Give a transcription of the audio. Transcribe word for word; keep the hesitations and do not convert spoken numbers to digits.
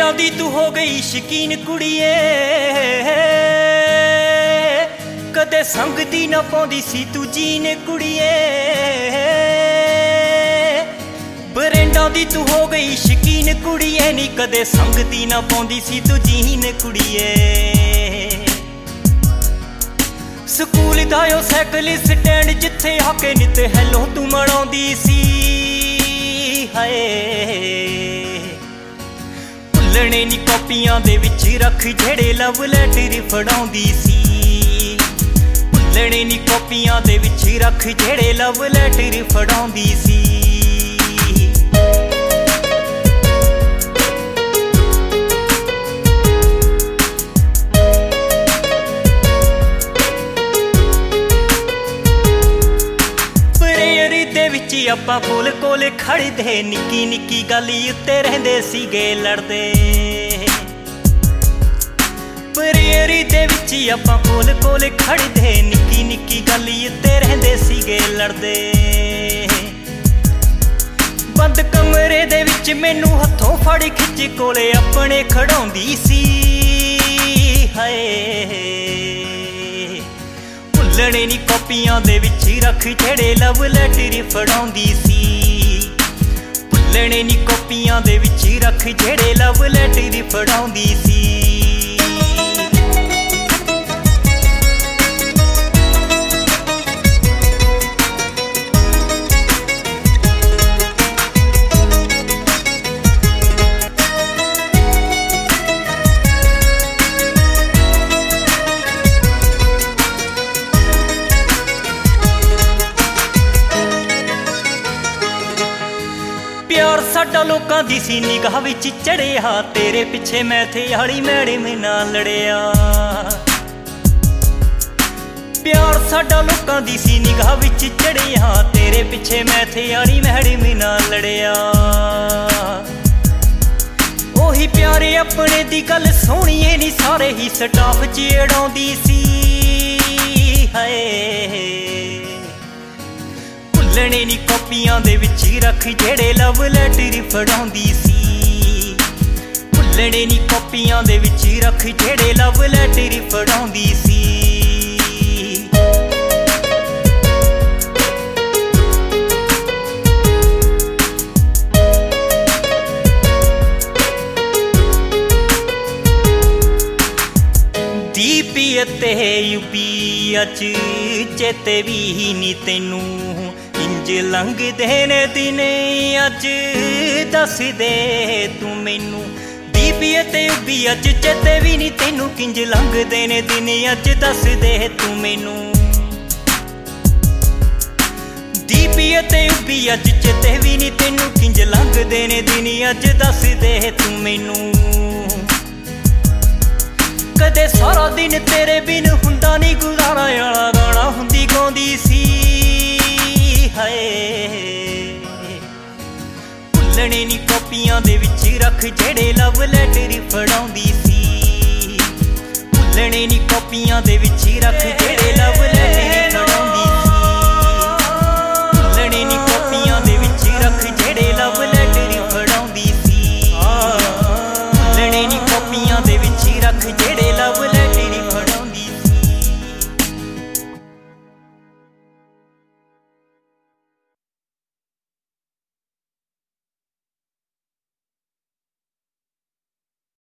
ਬ੍ਰੈਂਡਾਂ ਦੀ ਤੂੰ ਹੋ ਗਈ ਸ਼ਕੀਨ ਕੁੜੀਏ, ਕਦੇ ਸੰਗ ਦੀ ਨਾ ਪਾਉਂਦੀ ਸੀ ਤੂੰ ਜੀਨ ਕੁੜੀਏ। ਬ੍ਰੈਂਡਾਂ ਦੀ ਤੂੰ ਹੋ ਗਈ ਸ਼ਕੀਨ ਕੁੜੀਏ, ਨੀ ਕਦੇ ਸੰਗ ਦੀ ਨਾ ਪਾਉਂਦੀ ਸੀ ਤੂੰ ਜੀਨ ਕੁੜੀਏ। ਸਕੂਲ ਦਾ ਉਹ ਸਾਈਕਲ ਸਟੈਂਡ ਜਿੱਥੇ ਆ ਕੇ ਨਿੱਤ ਹੈਲੋ ਤੂੰ ਮਨਾਉਂਦੀ ਸੀ, ਹਾਏ ਭੁੱਲਣੇ ਨੀ ਕਾਪੀਆਂ ਦੇ ਵਿੱਚ ਰੱਖ ਜਿਹੜੇ ਲਵ ਲੈਟਰ ਫੜਾਉਂਦੀ ਸੀ। ਭੁੱਲਣੇ ਨੀ ਕਾਪੀਆਂ ਦੇ ਵਿੱਚ ਰੱਖ ਜਿਹੜੇ ਲਵ ਲੈਟਰ ਫੜਾਉਂਦੀ ਸੀ। ਆਪਾਂ ਕੋਲ ਕੋਲ ਖੜਦੇ ਨਿੱਕੀ ਨਿੱਕੀ ਗੱਲ ਉੱਤੇ ਰਹਿੰਦੇ ਸੀਗੇ ਲੜਦੇ। ਪ੍ਰੇਰੀ ਦੇ ਵਿੱਚ ਆਪਾਂ ਕੋਲ ਕੋਲ ਖੜਦੇ ਨਿੱਕੀ ਨਿੱਕੀ ਗੱਲ ਉੱਤੇ ਰਹਿੰਦੇ ਸੀਗੇ ਲੜਦੇ। ਬੰਦ ਕਮਰੇ ਦੇ ਵਿੱਚ ਮੈਨੂੰ ਹੱਥੋਂ ਫੜ ਖਿੱਚ ਕੋਲੇ ਆਪਣੇ ਖੜਾਉਂਦੀ ਸੀ, ਹਾਏ ਭੁੱਲਣੇ ਨੀ ਕਾਪੀਆਂ ਦੇ ਵਿੱਚ ਰੱਖ ਜਿਹੜੇ ਲਵ ਲੈਟਰ ਫੜਾਉਂਦੀ ਸੀ। ਭੁੱਲਣੇ ਨੀ ਕਾਪੀਆਂ ਦੇ ਵਿੱਚ ਰੱਖ ਜਿਹੜੇ ਲਵ ਲੈਟਰ ਫੜਾਉਂਦੀ ਸੀ। ਪਿਆਰ ਸਾਡਾ ਲੋਕਾਂ ਦੀ ਸੀ ਨਿਗਾਹ ਵਿੱਚ ਚੜਿਆ, ਤੇਰੇ ਪਿੱਛੇ ਮੈਂ ਥੇ ਹਾਲੀ ਮੈਡਮ ਨਾਲ ਲੜਿਆ। ਪਿਆਰ ਸਾਡਾ ਲੋਕਾਂ ਦੀ ਸੀ ਨਿਗਾਹ ਵਿੱਚ ਚੜਿਆ, ਤੇਰੇ ਪਿੱਛੇ ਮੈਂ ਥੇ ਹਾਲੀ ਮੈਡਮ ਨਾਲ ਲੜਿਆ। ਉਹੀ ਪਿਆਰੇ ਆਪਣੇ ਦੀ ਗੱਲ ਸੋਹਣੀਏ ਨੀ ਸਾਰੇ ਹੀ ਸਟਾਫ ਚ ਅੜਾਉਂਦੀ ਸੀ, ਹਾਏ ਭੁੱਲਣੇ ਨੀ ਕਾਪੀਆਂ ਦੇ ਵਿੱਚ ਰੱਖ ਜਿਹੜੇ ਲਵ ਲੈਟਰ ਫੜਾਉਂਦੀ ਸੀ। ਭੁੱਲਣੇ ਨੀ ਕਾਪੀਆਂ ਦੇ ਵਿੱਚ ਰੱਖ ਜਿਹੜੇ ਲਵ ਲੈਟਰ ਫੜਾਉਂਦੀ ਸੀ। ਦੀਪੀ ਅਤੇ ਯੂਪੀ ਅੱਜ ਚੇਤੇ ਵੀ ਨੀ ਤੈਨੂੰ, ਇੰਜ ਲੰਘਦੇ ਨੇ ਦਿਨ ਅੱਜ ਦੱਸ ਦੇ ਤੂੰ ਮੈਨੂੰ। ਦੀਪੀ ਅਤੇ ਉਬੀ ਅੱਜ ਚੇਤੇ ਵੀ ਨੀ ਤੈਨੂੰ, ਕਿੰਜ ਲੰਘਦੇ ਨੇ ਦਿਨ ਅੱਜ ਦੱਸ ਦੇ ਤੂੰ ਮੈਨੂੰ। ਦੀਪੀ ਅਤੇ ਉਬੀ ਅੱਜ ਚੇਤੇ ਵੀ ਨੀ ਤੈਨੂੰ, ਕਿੰਜ ਲੰਘਦੇ ਨੇ ਦਿਨ ਅੱਜ ਦੱਸ ਦੇ ਤੂੰ ਮੈਨੂੰ। ਕਦੇ ਸਾਰਾ ਦਿਨ ਤੇਰੇ ਬਿਨ ਹੁੰਦਾ ਨੀ ਗੁਜ਼ਾਰਾ ਵਾਲਾ ਗਾਣਾ ਹੁੰਦੀ ਗਾਉਂਦੀ ਸੀ, ਹਾਏ ਭੁੱਲਣੇ ਨੀ ਕਾਪੀਆਂ ਦੇ ਵਿੱਚ ਰੱਖ ਜਿਹੜੇ ਲਵ ਲੈਟਰ ਫੜਾਉਂਦੀ ਸੀ। ਭੁੱਲਣੇ ਨੀ ਕਾਪੀਆਂ ਦੇ ਵਿੱਚ ਰੱਖ ਜਿਹੜੇ ਲਵ ਲੈਟਰ ਫੜਾਉਂਦੀ ਸੀ। ਭੁੱਲਣੇ ਨੀ ਕਾਪੀਆਂ ਦੇ ਵਿੱਚ ਰੱਖ ਜਿਹੜੇ ਲਵ ਲੈਟਰ ਫੜਾਉਂਦੀ ਸੀ। ਭੁੱਲਣੇ ਨੀ ਕਾਪੀਆਂ ਦੇ ਵਿੱਚ ਰੱਖ